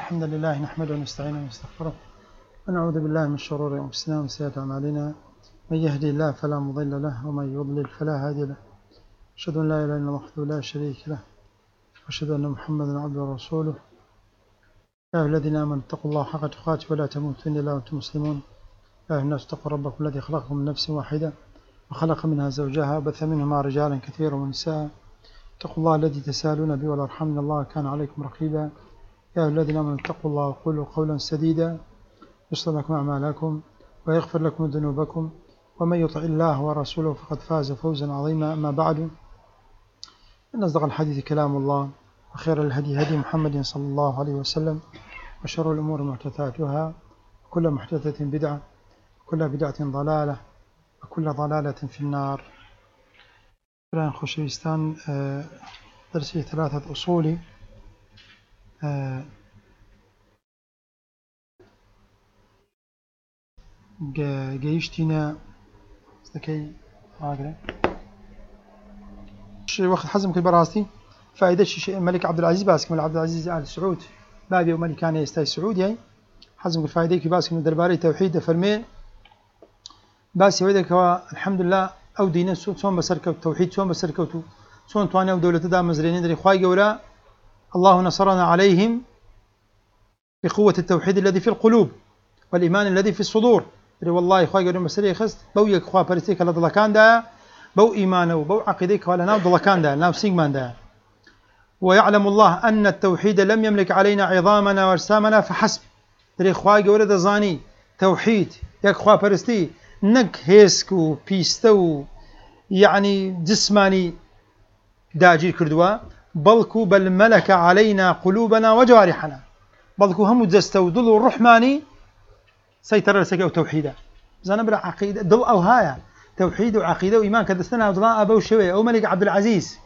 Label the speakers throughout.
Speaker 1: الحمد لله نحمده ونستعينه ونستغفره ونعوذ بالله من شرور أنفسنا ومن سيئات أعمالنا من يهدي الله فلا مضل له ومن يضلل فلا هادي له أشهد أن لا إله إلا الله وحده لا شريك له وأشهد أن محمدا عبده ورسوله يا أيها الذين آمنوا اتقوا الله حق تقاته ولا تموتن إلا وأنتم مسلمون يا أيها الناس اتقوا ربكم الذي خلقكم من نفس واحدة وخلق منها زوجها وبث منهما رجالا كثيرا ونساء اتقوا الله الذي تساءلون به والأرحام إن الله كان عليكم رقيبا يا أيها الذين آمنوا اتقوا الله وقولوا قولا سديدا يصلح لكم أعمالكم ويغفر لكم ذنوبكم ومن يطع الله ورسوله فقد فاز فوزا عظيما. أما بعد إن أصدق الحديث كلام الله وخير الهدي هدي محمد صلى الله عليه وسلم وشر الأمور محدثاتها وكل محدثة بدعة وكل بدعة ضلالة وكل ضلالة في النار. الآن خوشويستان درسي 3 أصول گەیشتینە دەکەی ئاگرە وەخت حەزم کرد بەڕاستی فائدەی مەلک عەبدولعەزیز باس کردم عەبدولعەزیز ئال سعود بابی و مەلیکانی ئێستای سعودی حەزم کرد فائدەیەکی باس کردم دەربارەی تەوحید دەفەرمێ باسی ئەوەی دەکەوە الحەمدولله ئەو دینە چۆن بەسەرکەوت تەوحید چۆن بەسەرکەوت و چۆن توانێ ئەو دەوڵەتەدا مەزرێنی دەری خوای گەورە الله نصرنا عليهم بقوة التوحيد الذي في القلوب والإيمان الذي في الصدور. والله خوای گەورە مەسەرەی خست بەو یەک خوا پەرستەی کە لە دڵەکاندا بەو ئیمانە و بەو عەقیدەی کە لە ناو دڵەکاندا ناو سینگماندا. ويعلم الله أن التوحيد لم يملك علينا عظامنا وأجسامنا فحسب. دەری خوای گەورە دەزانی تەوحید یەک خوا پەرستی نەک هێسک و پیستە و یعنی جسمانی داگیر کردووە بەڵکو بل ملك علينا قلوبنا وجوارحنا بەڵکو هەموو جەستە و دڵ و ڕوحمانی سيطر لسك أو توحيدا زانا بلا عقيدة ضل أو هايا توحيد وعقيدة وإيمان كدستنا وضلاء أبو شوي أو ملك عبد العزيز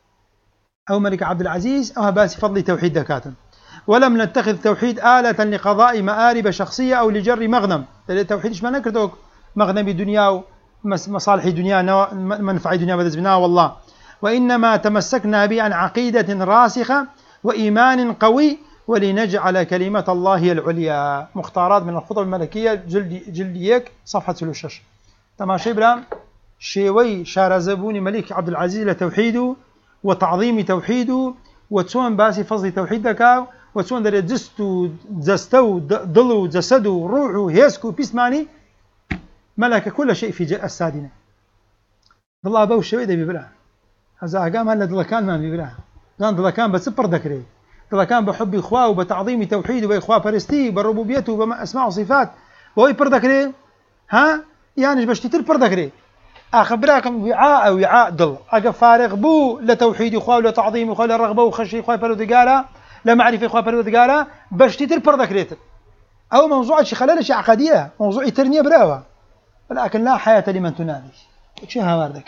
Speaker 1: أو هباسي فضل توحيد دكاتا. ولم نتخذ توحيد آلة لقضاء مآرب شخصية أو لجر مغنم. التوحيد إيش ما نكردوك مغنم دنيا ومصالح دنيا منفعة دنيا بدزبنا والله. وإنما تمسكنا به عن عقيدة راسخة وإيمان قوي ولنجعل كلمة الله هي العليا. مختارات من الخطب الملكية جلديك صفحة 36. تماشي بلا شيوي شارزبوني ملك عبد العزيز لتوحيده وتعظيم توحيده وتسون باسي فضل توحيد دكاو وتسون در جستو ضلو جسدو روحو هيسكو بيسماني ملك كل شيء في السادنة. الله باو شوي ده بيبلا هذا أقام هلا دلكان ما بيبلا كان دلكان بسبر ذكري دلكان بحب إخواه وبتعظيم توحيده وإخواه فرستي بربوبيته وبأسماء وصفات وهي بردكري ها يعني باش تتر بردكري أخبركم وعاء ضل أقف فارغ بو لتوحيد إخواه ولتعظيم إخواه للرغبة وخشي إخواه فرودقالة لا معرفة إخواه فرودقالة باش تتر بردكري أو موضوع شي خلال شي عقدية موضوع ترنية براوة ولكن لا حياة لمن تنادي شو هواردك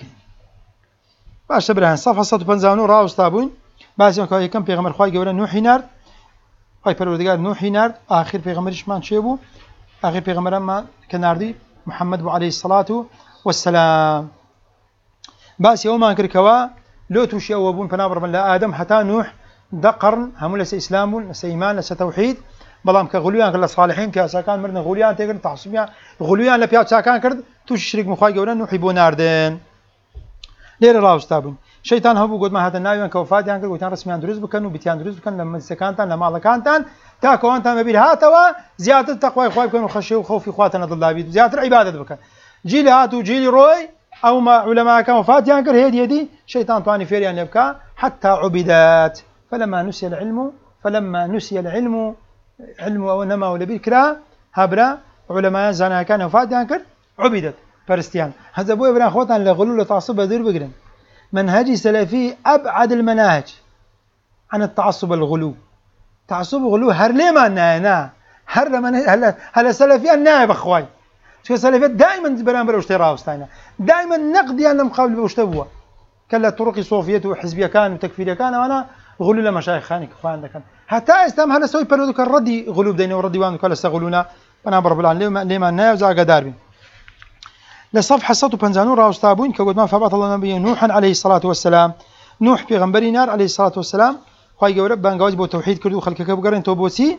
Speaker 1: باش تبرهن صفحة 150 راو استابون بعضی که یکم پیغمبر خوای گەورە نوحی نرد خوای پەروەردگار نوحی نرد آخر پیغمبرشمان چێ بوو آخر پیغمبرمان کە ناردی محمد بوو عليه الصلاة والسلام. باسی ئەومان کردکەوە لۆ تووشی ئەوە بوون پەنابڕبن لە ئادەم هەتا نوح دە قەڕن هەموو لەسەر ئیسلام بوون لەسەر ئیمان لەسەر تەوحید بەڵام کە غولویان کرد لە صالحین پیاسەکان مردن غولویان تێکرد تعسوبیان غولویان لە پیاوچاکان کرد تووشی شریک خوای گەورە نوحی بۆ ناردن لێرە ڕاوستابوون. شەیتان هەبوو گوتمان هاتە ناویان کە وفاتیان کرد گوتیان ڕسمیان دروست بکەن و بیتیان دروست بکەن لە مەجلیسەکانتان لە ماڵەکانتان تا کەوانتان بەبیر هاتەوە زیاتر تەقوای خوای بکەن و خەشیە و خەوفی خواتەنە دڵدا بیت و زیاتر عیبادەت بکەن. جیلی هات و جیلی ڕۆی ئەو عولەماکان وفاتیان کرد هێدی شەیتان توانی فێریان لێ بکە حتى عبدت فلما نسي العلم أو نما لەبیر کرا هەبرا عولەمایان زانایەکان وفاتیان کرد عبدت پەرستیان. هەذا بۆیە بران خۆتان لە غلو لە تعسوب بەدوور بگرن. منهج سلفي أبعد المناهج عن التعصب الغلو. تعصب الغلو هر لما نا هر لما هلا سلفي النائب أخوي شو سلفي دائما بران بروشتي راوستاينا دائما نقد يعني مقابل بوشتبوه كلا طرق صوفية وحزبية كان وتكفيرية كان وأنا غلو لما شايخانك إخوان ده كان حتى استم هلا سوي برودك الردي غلو بدينا وردي وان كلا استغلونا أنا برب العالم لما نا وزاق داربين. لصفحة 150 راوستابون كقد ما فبعث الله نبي نوح عليه الصلاة والسلام. نوح پیغمبری نار عليه الصلاة والسلام خوای گەورە بانگاوی بۆ تەوحید کرد و خەڵکەکە بگەڕێنەوە بۆ چی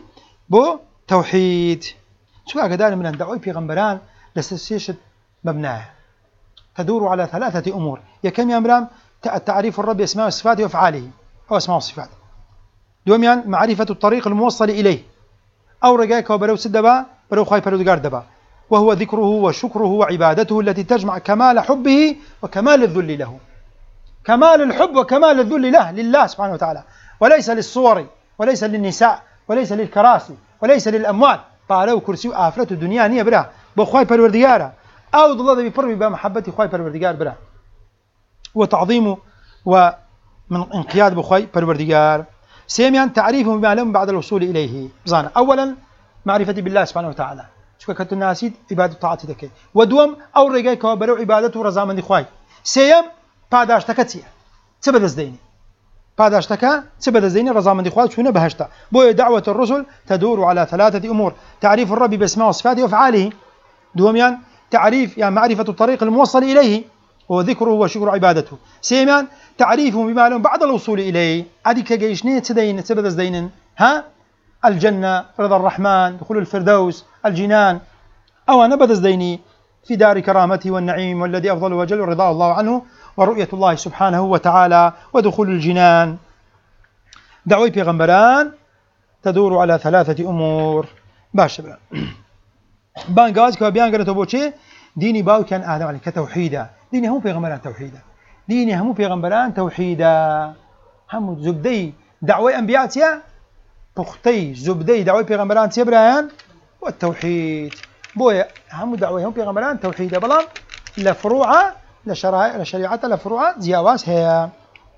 Speaker 1: بو توحيد شو قدر من الدعوة في غنبران لسيشت مبناه تدور على 3 أمور. يكم يمرام تعريف الرب أسماء وصفاته وأفعاله أو أسماء وصفاته. دوميان معرفة الطريق الموصل إليه أو رجاك وبرو سدبا برو خاي برو دقار دبا، وهو ذكره وشكره وعبادته التي تجمع كمال حبه وكمال الذل له. كمال الحب وكمال الذل له لله سبحانه وتعالى، وليس للصور وليس للنساء وليس للكراسي وليس للأموال. قالوا كرسي آفرة الدنيا نية برا بخواي پروردگارا أو ضلال بفرمي بمحبة خواي پروردگار برا وتعظيمه ومن انقياد بخواي پروردگار. سيميان تعريفه بما لهم بعد الوصول إليه بزانا. أولا معرفة بالله سبحانه وتعالى شو كتو ناسيد عبادة طاعتي دكي، ودوم أو رجاي كوابرو عبادته رزامن خواي. سيم پاداش تكتيا سبب الزديني پاداش تكا سبب الزديني رزامن خواي شو نبهشتا. بو دعوة الرسل تدور على 3 أمور: تعريف الرب باسماء وصفاته وأفعاله، دوميان تعريف يعني معرفة الطريق الموصل إليه وذكره وشكر عبادته. سيمان تعريفه بما لهم بعد الوصول إليه أديك جيشني تدين سبب الزدين ها الجنة رضا الرحمن دخول الفردوس الجنان أو نبذ الزديني في دار كرامته والنعيم والذي أفضل وجل رضا الله عنه ورؤية الله سبحانه وتعالى ودخول الجنان. دعوة پیغمبران تدور على 3 أمور. باش برا بانجاز كوابيان قرأتوا بوشي ديني باو كان آدم عليه كتوحيدا. ديني هم پیغمبران توحيدا، ديني هم پیغمبران توحيدا. هم زبدي دعوة أنبياء بختي زبدي دعوة پیغمبران تبران والتوحيد. بويا هم دعوة هم پیغمبران توحيدا بلان لفروعة لشريعة لفروعة زياواز هي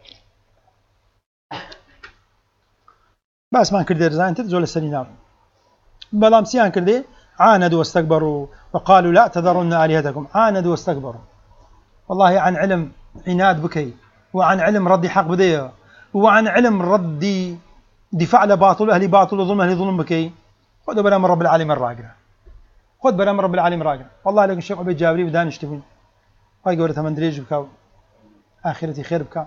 Speaker 1: بس ما كردي رزان تزول السنينار بلام سيان كردي عاندوا واستكبروا وقالوا لا تذرن آلهتكم. عاندوا واستكبروا والله عن علم عناد بكي، وعن علم رد حق بديه، وعن علم رد دفاع لباطل أهل باطل وظلم أهل ظلم بكي. خذوا برام رب العالمين الراقرة، خذ برام رب العالمين الراقرة. والله لكن الشيخ عبيد جابري بدان يشتبون هاي قولتها من دريج بكاو آخرتي خير بكاو.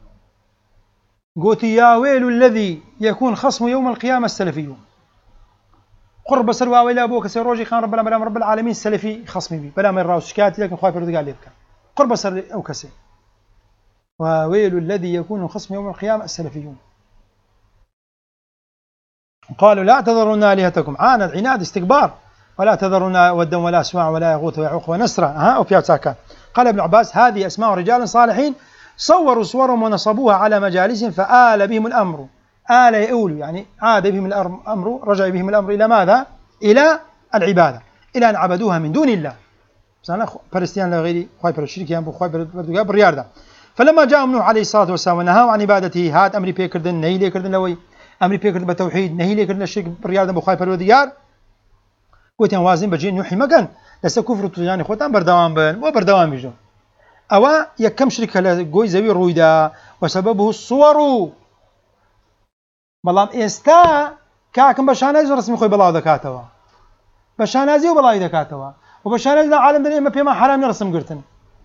Speaker 1: قلت يا ويل الذي يكون خصم يوم القيامة السلفي. قرب سروا ويلا أبوك سيروجي خان رب العالمين السلفي خصمي بي بلا من راوس شكاتي لكن خايف يرد قال لي بكا قرب سر أو كسي. وويل الذي يكون خصم يوم القيامة السلفيون. قالوا لا تذرون آلهتكم. عاند عناد استكبار. ولا تذرون ودا ولا سواع ولا يغوث ويعوق ونسرا أو في ساكان. قال ابن عباس هذه أسماء رجال صالحين صوروا صورهم ونصبوها على مجالسهم فآل بهم الأمر. آل يؤول يعني عاد بهم الأمر رجع بهم الأمر إلى ماذا؟ إلى العبادة، إلى أن عبدوها من دون الله. مثلا فلسطين لغيري خايف الشرك ينبو خايف بالرياضة. فلما جاء نوح عليه الصلاة والسلام ونهاه عن عبادته هات أمري بيكردن نهي لي كردن لوي أمري بيكردن بالتوحيد نهي لي كردن الشرك بالرياضة بخايف الوديار قلت وازن بجين نوحي مكان لسه كفر تجاني خوتان بردوام بن وبردوام بيجون أو يكم شرك لجوي زوي رويدا وسببه الصور. بلام استا كاكم بشاناز رسمي خوي بلاو دكاتوا بشانازي وبلاو دكاتوا وبشاناز عالم دنيا ما بيما حرام نرسم قرتن.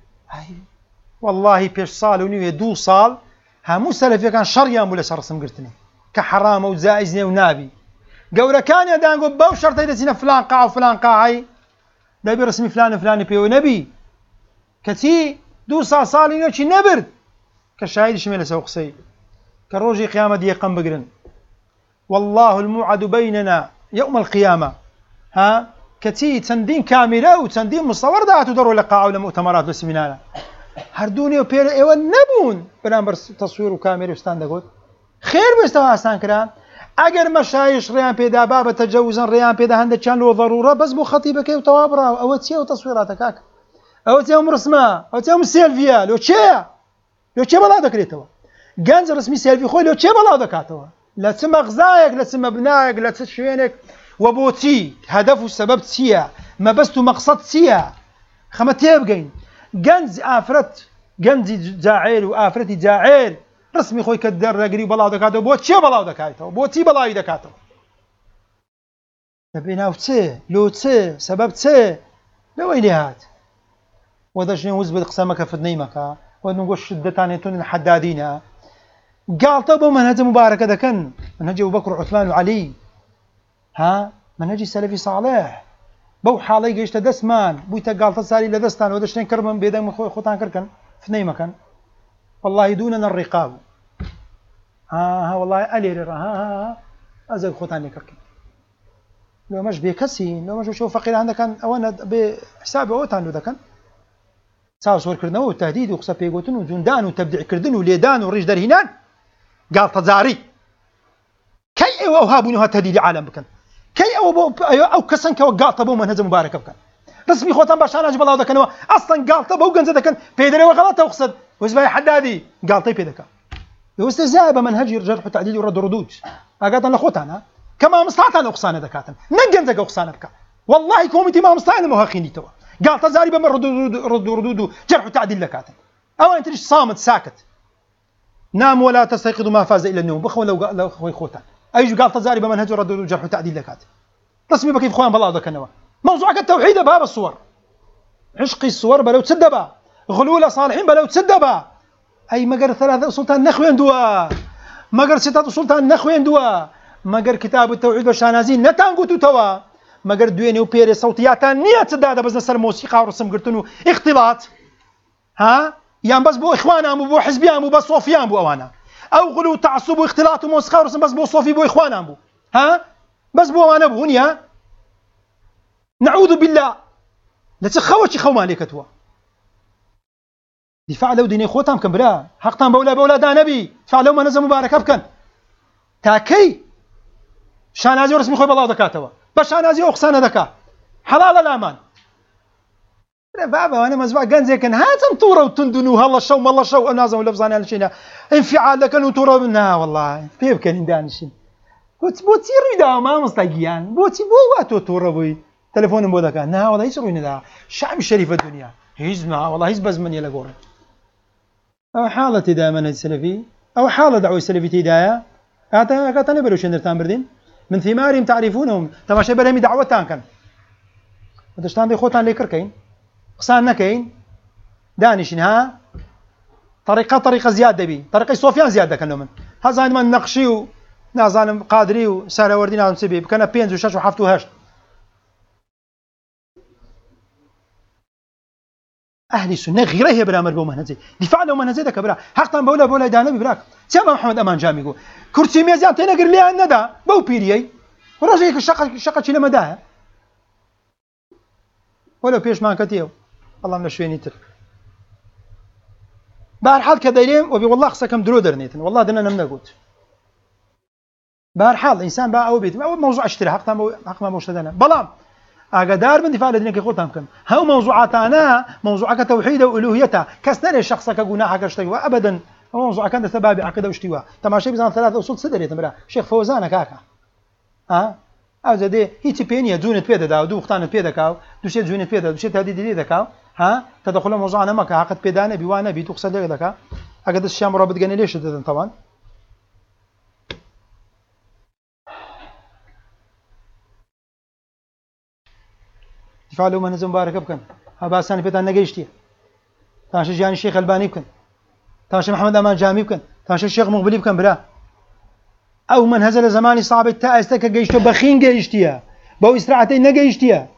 Speaker 1: والله بيش صال ونيو 2 صال همو سلفي كان شريان ولا رسم قرتني كحرام وزائزني ونابي قولا كان يدان قول باو شرط يدسنا فلان قاع وفلان قاعي نبي رسمي فلان فلان بيو نبي كتي 2 صال ينوشي نبرد كشاهد شميل سوقسي كروجي قيامة دي قم بقرن. والله الموعد بيننا يوم القيامة ها كتي تندين كاميرا وتندين مصور دعاتو دروا لقاء ولا مؤتمرات وسمينارات هردوني وبير ايوه نبون بنامبر تصوير وكاميرا وستاند قلت خير بيستوى استان كرام اگر مشايش ريان بيدا باب تجوزا ريان بيدا هند كان له ضروره بس بو خطيبك وتوابره او تسيو تصويراتك هكا او تيوم رسمه او تيوم سيلفيا لو تشي بلا دكريتوا جانز رسمي سيلفي خوي لو تشي بلا دكاتوا لا تسمى غزايك لا تسمى بنايك لا تشوينك وبوتي هدف السبب سيا ما بس مقصد سيا خمتي بقين جنز آفرت جنزي جاعير وآفرتي جاعير رسمي خوي كدر رجري بلاو دكاتو بوتشي بلاو دكاتو بوتي بلاو دكاتو تبينا وتسي لو تسي سبب تسي لو إليهات وذا شنو وزبد قسمك في النيمك ونقول شدتان تون ها منهجی سەلەفی صالح بەو حاڵەی گەیشتە دەستمان بوویتە گاڵتە ساری لە دەستان و دەشتێن کردم بێدەنگ خۆتان کردکەن فتنەی مەکەن والله دوننا الرقاب ها والله ئەلێرە ها ئەزە خۆتان لێ کردکەن لۆمەش بێکەسی لۆمەش شەو فەقیران دەکەن ئەوە بێ حساب ئەوەتان لۆ دەکەن چاوسۆرکردنەوە و تهدید و قسە پێگوتن و جوندان و تەبدیعکردن و لێدان و ڕیش دەرهێنان گاڵتەجاری کەی ئێوە ئەو هابوونەوە تهدیدی عالم بکەن کەی ئەو کەسن کەەوە گاڵتە بەو مەنهەجە مبارەکە بکەن ڕسمی خۆتان بە شاناج بەڵاو دەکەنەوە ئەسڵەن گاڵتە بەو گەنجە دەکەن پێدەرەوە غەڵەتە و قسەت وەزبای حەدادی گاڵتەی پێ دەکات وەستە زای بە مەنهەجی جەرح و تعدیل و ڕەد و ڕدود ئاگاتان لە خۆتانە کە مامۆستاتان ئەو قسانە دەکاتن نەک گەنجەکە ئەو قسانە بکات والله کۆمیتی مامۆستایانەوە هەخینیتەوە گاڵتەجاری بەمە ڕد و ڕدود و جەرح و تعدیل دەکاتن ئەوان تریش سامت ساکت نام ولا تستيقظ ما فاز إلى النوم بخون لو خوي خوتان أيش قال تزاري بمنهج رد وجرح وتعديل لكات رسمي بكيف خوان بالله ذكرنا موضوعك التوحيد باب الصور عشقي الصور بلو تسدبا غلول صالحين بلو تسدبا أي مقر ثلاثة سلطان نخوين دوا مقر ستة سلطان نخوين دوا مقر كتاب التوحيد بشانازين نتان قوتو توا مقر دويني وبيري صوتياتان نية تدادا بزن سر موسيقى ورسم قرتنو اختلاط ها يعني بس بو إخوانهم وبو حزبيهم وبو صوفيان بو أوانا أو غلو تعصب واختلاط وموسيقى ورسم بس بو صوفي بو إخوانهم بو ها بس بو أوانا بو هنيا نعوذ بالله لا تخوتش خو مالك توا دفاع لو ديني خوتام كم برا حقتان بولا دا نبي دفاع لو ما نزل مبارك أبكن تاكي شانازي ورسمي خوي بالله دكاتوا بس شانازي أقصانا دكا حلال الأمان بابا وانا مزبوع جنزي كان هاتم طوره وتندنوا هلا شو ما الله شو نازم ولا بزاني على شيء انفعال لكن وطوره نا والله كيف كان دانشين قلت بوتي ريدا ما مستقيان بوتي بو واتو طوره بوي تليفون بودك نا والله يسروين ذا شعب الشريف الدنيا هيزنا والله هيز بزمن يلا قول او حاله دائما السلفي او حاله دعوه السلفي هدايه اعطاني بلوش نرتان بردين من ثمارهم تعرفونهم تماشي برامي دعوتان كان ودشتان دي خوتان ليكر كاين قسان نكين دانشين ها طريقة زيادة بي طريقة صوفيان زيادة كانوا من هذا من نقشي ونازان قادري وسارة وردين عن سبيب كان بينز وشاش وحفتو هشت أهل السنة غيره هي برامر بو مهنزي دفاع له مهنزي ده كبرا حقا بولا دانبي براك سيما محمد أمان جامي يقول كرسي ميزان تينا قر لي أن دا بو بيريي ورجيك الشقة شي لما داها ولو بيش مان كتيو الله من شويني تر بهرحال كدايرين وبي والله خصكم درو درنيتن والله دنا نمنا قلت بهرحال الانسان بقى او بيت او موضوع اشتري حق ما موشدنا بلام اقدار من دفاع الذين كيقول تمكن هو موضوعاتنا موضوعك توحيد والوهيته كسنه شخصك جناحك اشتوى ابدا هو موضوع كان سبب عقيده واشتواء تماشي بزان ثلاثه اصول صدر تمرا شيخ فوزان كاكا او زدي هيتي بينيا جونت بيدا دا دو وختان بيدا كاو دوشي جونت بيدا دوشي تهديد دي دكاو ها تدخل موضوعنا ما عقد بيدانه بيوانا بيتوقصد لك دكا اقد الشام رابط جاني ليش طبعا دفعوا من نزم مبارك بكن ابا سنه بيتا نجيشتي تاش جاني الشيخ الباني بكن تاش محمد امان جامي بكن تاش الشيخ مقبلي بكن بلا او من هزل زماني صعب تاستك جيشتو بخين جيشتيا بو اسرعتين نجيشتيا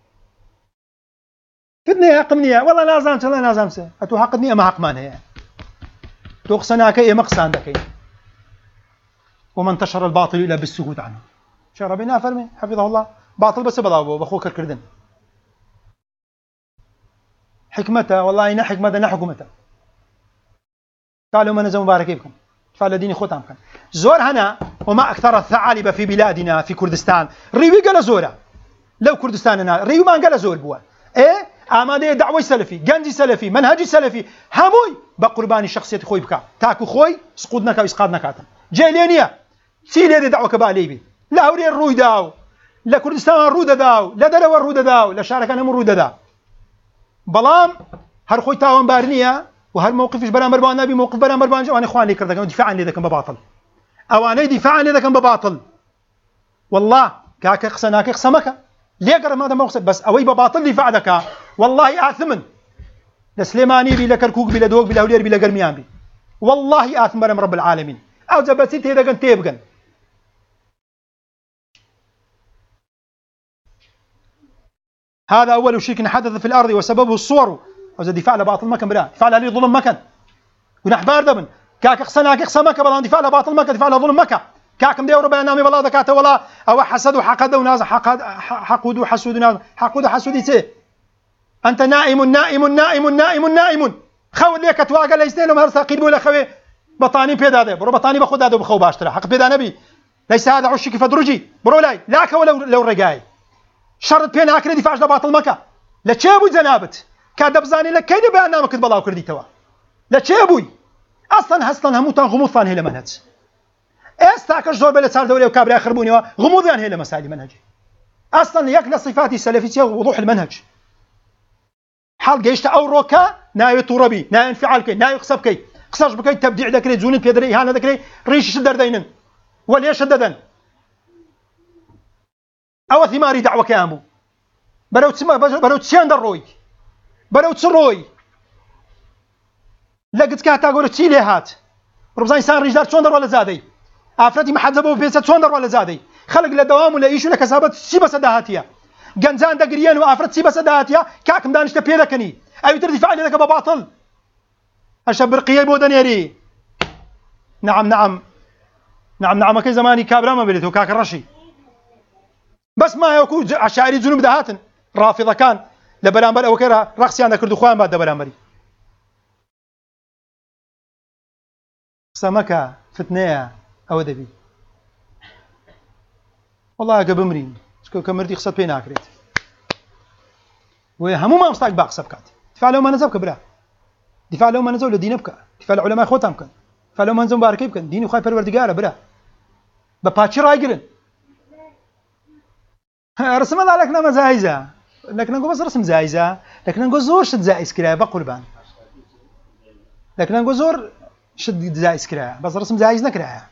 Speaker 1: فتني يقمني والله لازم الله لازم اتو حقني ما حق مانها تو قصناك اي مقصان دكي ومن انتشر الباطل الا بالسكوت عنه شربنا فرمي حفظه الله باطل بس بضاو بخوك الكردن حكمته والله إن حكمته نحكمته قالوا من نزم مبارك بكم فالذين خوتام كان زور هنا وما أكثر الثعالب في بلادنا في كردستان ريوي قال زورا لو كردستاننا ريوي ما قال زور بوا إيه آماده دعوة سلفي جنجي سلفي منهجي سلفي هموي بقرباني شخصية خوي بكا تاكو خوي سقودنا كا إسقاطنا كاتم جيلينيا سيلي هذه دعوة كباليبي لا هوري الروي داو لا كردستان الرودة داو لا دلو الرودة داو لا شارك أنا مرودة داو بلام هر خوي تاوان بارنيا وهر موقفش بلا مربان نبي موقف بلا مربان وانا اخوان لي كردك دفاعا لي ذاك بباطل اواني دفاعا لي ذاك بباطل والله كاك قسناك قسمك ليه قرب هذا موقف بس اوي بباطل دفاع ذاك والله اثمن لسليماني بلا كركوك بلا دوق بلا ولير بلا قرميان بي والله اثمن رب العالمين او زبسيت هذا كان تيبقن هذا أول شرك حدث في الأرض وسببه الصور. وإذا دفاع لباطل مكان برا دفاع لي ظلم مكان ونح باردبن كاك خسنا كاك خسما كبلان دفاع لباطل مكان دفاع لظلم مكان كاكم ديورو بينامي والله ذكاته ولا أو حسد وحقد وناز حقود وحسود وناز حقود وحسود أنت نائم خول ليك تواقع ليستين لهم هرسا قيد ولا خوي بطاني بيدا هذا برو بطاني بخود هذا بخو باشترا حق بيدا نبي ليس هذا عشك فدرجي برو لاي لاك ولا لو رجاي شرط بين هكذا دفاع لباطل مكان لا تشابو زنابت كادب زاني لك كيد بأنامك بلاو كردي توا لا تشابوي أصلا هموتان غموضان هي لمنهج استاكش زور بلا صار دولة وكابري يخربوني غموضان هي لمسائل منهجي أصلا يكلا صفاتي السلفية ووضوح المنهج حال جيشت أو روكا ناوي تربي ناوي انفعال كي ناوي خصب كي قصاش بكي تبديع ذكري زون بيدري هانا ذكري ريش شدر دينن وليش شددن أو ثماري دعوة كامو بلو تسيان دروي بلو تسروي لقد كاتا قولت تيلي هات ربزان إنسان رجدار تشوندر ولا زادي أفرادي محذبوا بيسة تشوندر ولا زادي خلق لدوام ولا إيشو لكسابات سيبا سداهاتيا جنزان دقريان وأفراد سيبا سداهاتيا كاكم دانش تبيلكني أي تردي فعلي لك بباطل أشبر قيام ودنيري نعم كي زماني كابرا ما بليته كاك الرشي بس ما يكون عشائري جنوب دهاتن رافضة كان لبرامبر أو كيرا رقصي عندك كردو خوان بعد برامبري سمكة فتنية أو دبي والله قبمرين شكو كمرتي خصت بين أكريت وهمو ما مستاق باق سبكات دفاع لو ما نزل كبرا دفاع لو ما نزل لدين بك دفاع العلماء خوتهم كان دفاع لو ما نزل باركي بكن ديني خايف الوردقارة برا بباتشي رايقرن رسم الله لكنا مزايزة لكن نقول بس رسم زايزة لكن نقول زور شد زايز كراية بقربان لكن نقول زور شد زايز كراية بس رسم زايز نكراية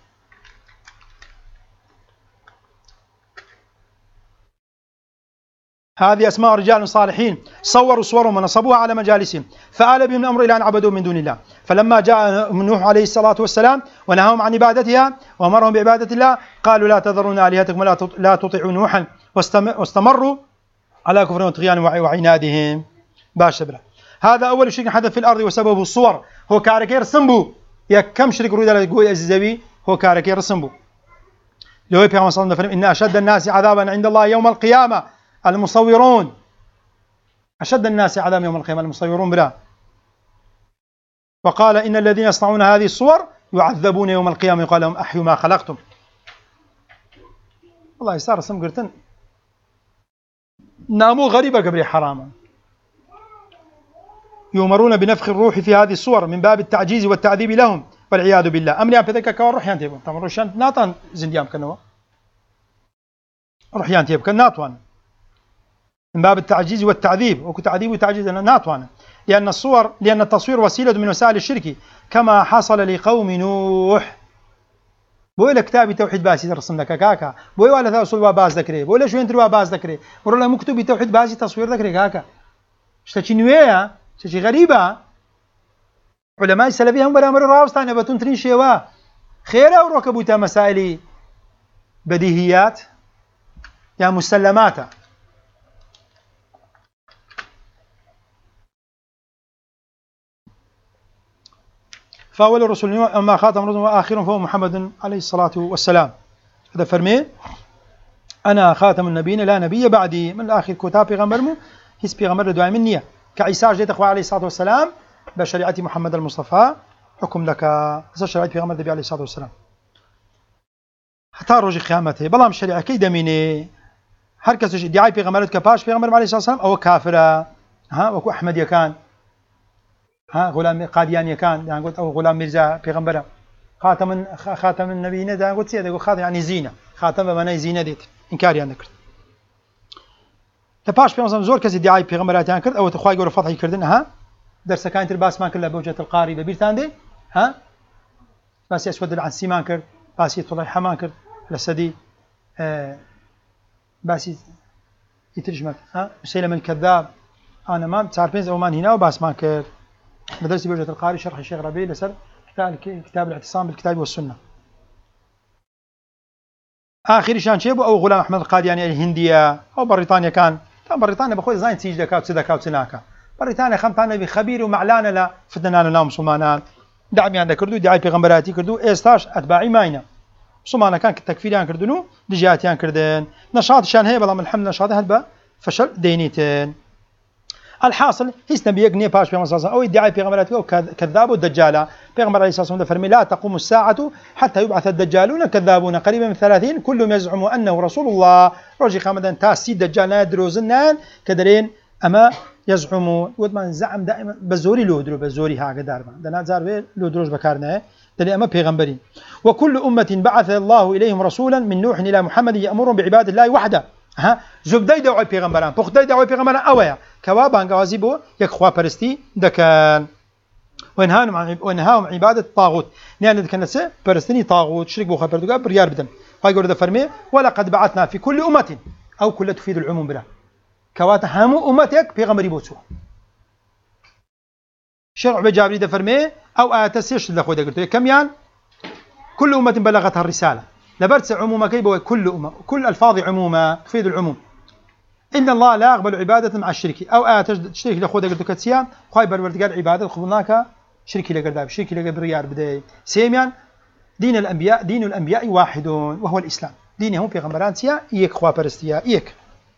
Speaker 1: هذه أسماء رجال صالحين صوروا صورهم ونصبوها على مجالسهم فآل بهم الأمر إلى أن عبدوا من دون الله فلما جاء نوح عليه الصلاة والسلام ونهاهم عن عبادتها وأمرهم بعبادة الله قالوا لا تذرون آلهتكم ولا تطيعوا نوحا واستمروا على كفر وطغيان وعنادهم باش بلا هذا أول شيء حدث في الأرض وسببه الصور هو كاركير سمبو يا كم شرك رود على قوي الزبي هو كاركير سمبو لو يبقى وصلنا فهم إن أشد الناس عذابا عند الله يوم القيامة المصورون أشد الناس عذابا يوم القيامة المصورون بلا وقال إن الذين يصنعون هذه الصور يعذبون يوم القيامة يقال لهم أحيوا ما خلقتم والله صار سم قرتن نامو غريبة قبل حراما يؤمرون بنفخ الروح في هذه الصور من باب التعجيز والتعذيب لهم والعياذ بالله أمري أبدك كور روحيان تيبون طبعا روحيان ناطن زنديام كنوا روحيان تيب كن ناطوان من باب التعجيز والتعذيب وكتعذيب وتعجيز ناطوان لأن التصوير وسيلة من وسائل الشرك كما حصل لقوم نوح بولا كتابي توحيد باسي ترسم لك كاكا بولا ولا ثاث باز ذكري بولا شو ينتروا باز ذكري ولا مكتوب توحيد باسي تصوير ذكري كاكا شتى نويا شتى غريبة علماء السلفية هم برامر راوستان بتون ترين شيوا خير أو ركبوا مسائل بديهيات يا مسلمات فأول الرسول أما خاتم الرسل وآخرهم فهو محمد عليه الصلاة والسلام هذا فرمي أنا خاتم النبيين لا نبي بعدي من الآخر كتاب بيغمبرمو هيس بيغمبر دعاء منية كعيسى جيت أخوة عليه الصلاة والسلام بشريعة محمد المصطفى حكم لك هذا شريعة بيغمبر النبي عليه الصلاة والسلام حتى رجع قيامته بلام شريعة كي دميني هركز دعاء بيغمبرت كباش بيغمبر عليه الصلاة والسلام أو كافرة ها وكو أحمد يكان ها غلام قادياني كان يعني قلت أو غلام مرزا بيغمبره خاتم النبيين ده قلت سيدا قلت خاتم يعني زينة خاتم بمعنى زينة ديت إنكاري عندك تباش بيغمبر زور كذي دعاء بيغمبرات يعني كرد أو تخواي يقولوا فتحي كردن ها درس كان ترباس ما كله بوجة القاري ببيرتان دي ها بس أسود العنسي ما كرد بس يطلع ما كرد لسدي بس يترجمك ها مسيلم الكذاب أنا ما تعرفين أو من هنا وبس ما كرد مدرسة بوجة القاري شرح الشيخ ربيع لسر كتاب الاعتصام بالكتاب والسنة آخر شان شيبو أو غلام أحمد القادياني الهندية أو بريطانيا كان بريطانيا بخوي زين تيجي دكات سدكات سناكا بريطانيا خمتانه بخبير ومعلان لا فتنان لا مسلمانان دعم عندك كردو دعاء پیغمبراتي كردو استاش اتباعي ماينه مسلمان كان التكفيريان كردنو دجاتيان كردن نشاط شان هي بلا الحمد نشاط هلبا فشل دينيتين الحاصل هيس نبي يقني باش بيغمبر صلى الله عليه وسلم او ادعاء پیغمبراتي او كذاب ودجاله پیغمبر عليه الصلاه والسلام فرمي لا تقوم الساعه حتى يبعث الدجالون كذابون قريبا من 30 كلهم يزعم انه رسول الله رجي خامدان تاسي دجال دروزنان كدرين اما يزعم ودمان زعم دائما بزوري لو درو بزوري هاغا دارما دنا زار لو دروج بكارنا دلي اما پیغمبري وكل امه بعث الله اليهم رسولا من نوح الى محمد يامرهم بعباد الله وحده ها زبدي دعوه پیغمبران بوخدي دعوه پیغمبران اويا كوا بانغازي بو يك خوا پرستي دكان وانهاهم عباده الطاغوت لان كنسه پرستني طاغوت شرك بو خبر دغ بريار بدن هاي غورده فرمي ولقد بعثنا في كل امه او كل تفيد العموم بلا كوات هم امتك پیغمبري بوتو شرع بجابري ده فرمي او اتسيش لخو ده قلت كم يان كل امه بلغتها الرساله لبرت عموما كيبو كل امه كل الفاظ عموما تفيد العموم ان الله لا يقبل عباده مع الشرك او اتشرك لخو ده قلت كتسيا خوي برورد عباده خبناك شركي لقرداب شركي لقرد ريار بداي سيميان دين الانبياء واحد وهو الاسلام دينهم پیغمبران سيا يك خوا پرستيا يك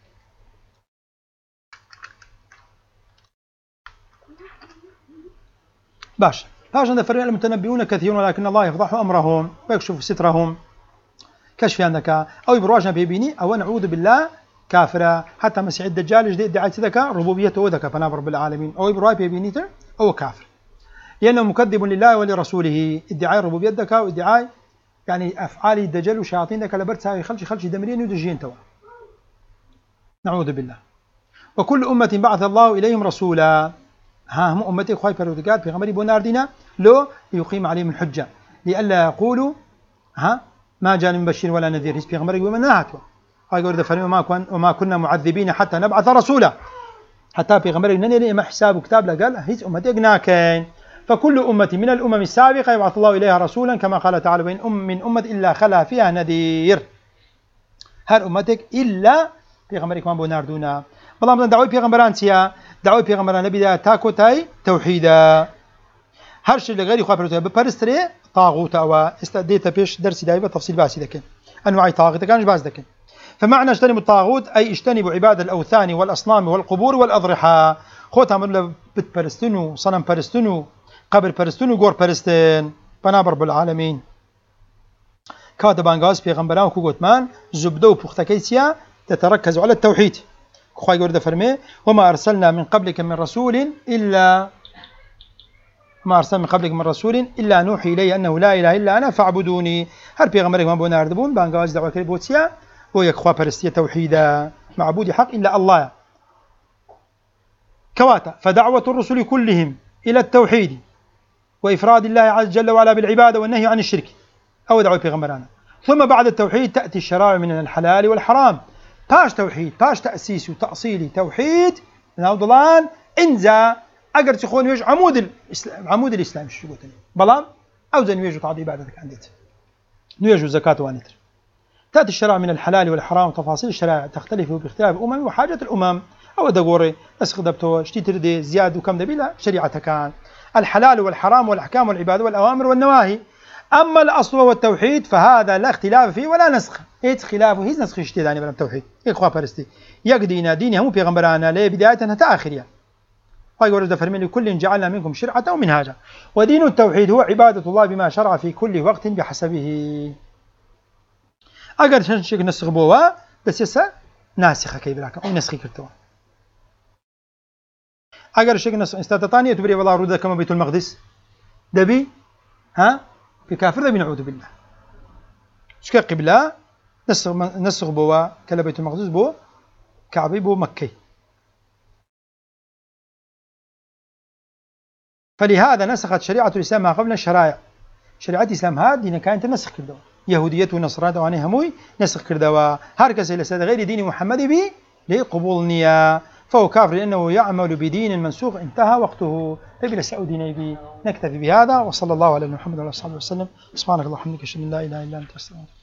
Speaker 1: باش هذا فرق المتنبئون كثيرون ولكن الله يفضح امرهم ويكشف سترهم كشف عندك او يبرواجنا بيبيني او نعوذ بالله كافره حتى مسيح الدجال جديد ادعى ذاك ربوبيته وذاك فناب رب العالمين او يبروا بيبيني او كافر لانه مكذب لله ولرسوله ادعاء الربوبيه ذاك وادعاء يعني افعال الدجال وشياطين ذاك لبرت خلش دمرين ودجين توا نعوذ بالله وكل امه بعث الله اليهم رسولا ها هم امتي خوي فرودغار بيغمري بوناردينا لو يقيم عليهم الحجه لئلا يقولوا ها ما جاء من بشير ولا نذير هيس بيغمري ومناهتوا هاي غورد فرمي وما كنا معذبين حتى نبعث رسولا حتى بيغمري نني ما حساب كتاب لا قال هيس امتي غناكين فكل امه من الامم السابقه يبعث الله اليها رسولا كما قال تعالى وان من امه الا خلا فيها نذير هر امتك الا بيغمري كمان بوناردونا بلام دعوه پیغمبران سیا دعوه پیغمبران نبی تاکو تای توحیدا هر شيء لغير خو پرسته بپرستري طاغوت او استديت پیش درس دايبه تفصيل باسي دكن انواع طاغوت كانش باز دكن فمعنى اجتنبوا الطاغوت اي اجتنبوا عباد الاوثان والاصنام والقبور والاضرحه خو تعملوا بتپرستنو صنم پرستنو قبر پرستنو غور پرستن بنابر بالعالمين كاتبان غاز پیغمبران کو گوتمان زبده و پختکیسیا تتركز على التوحيد خوي يقول فرمي وما أرسلنا من قبلك من رسول إلا نوحي إلي أنه لا إله إلا أنا فاعبدوني هل بيغمرك ما بونا أردبون بانقاز دعوة كريبوتسيا ويكخوا برستية توحيدا معبود حق إلا الله كواتا فدعوة الرسل كلهم إلى التوحيد وإفراد الله عز جل وعلا بالعبادة والنهي عن الشرك أو دعوة بيغمرانا ثم بعد التوحيد تأتي الشرائع من الحلال والحرام باش توحيد باش تأسيس وتأصيلي توحيد ناوضلان انزا اگر تخون يوج عمود الاسلام شو قلت بلام او زين يوج تعطي عبادتك عندك نيوج زكاه وانتر تأتي الشرائع من الحلال والحرام وتفاصيل الشرائع تختلف باختلاف الامم وحاجه الامم او دغوري اسخدبتو شتي تردي زياد وكم دبيلا شريعه كان الحلال والحرام والاحكام والعباده والاوامر والنواهي اما الاصل والتوحيد فهذا لا اختلاف فيه ولا نسخ هيت خلافه هيز نسخ اشتداني بلا توحيد اخوا برستي يقدينا ديني هم پیغمبرانا لا بدايه حتى اخرها فيقول ده فرمي لكل جعلنا منكم شرعه ومنهاجا ودين التوحيد هو عباده الله بما شرع في كل وقت بحسبه اگر شنشك نسخ بوا بس يسا ناسخه كي بلاك او نسخي كرتوا اگر شك نسخ استطاعني تبري والله رود كما بيت المقدس دبي ها بكافر ده بنعوذ بالله شك قبله نسخ بوا كلا بيت المقدس بو كعبي بو مكي فلهذا نسخت شريعة الإسلام ما قبل الشرائع شريعة الإسلام هذه دين كانت نسخ كردوا يهودية ونصرانية واني هموي نسخ كردوا هركز إلى سيد غير دين محمد به لقبول النية فهو كافر لأنه يعمل بدين منسوخ انتهى وقته فبلا سعودي نبي نكتفي بهذا وصلى الله على محمد وعلى آله وصحبه وسلم سبحانك اللهم وبحمدك أشهد أن لا إله إلا أنت أستغفرك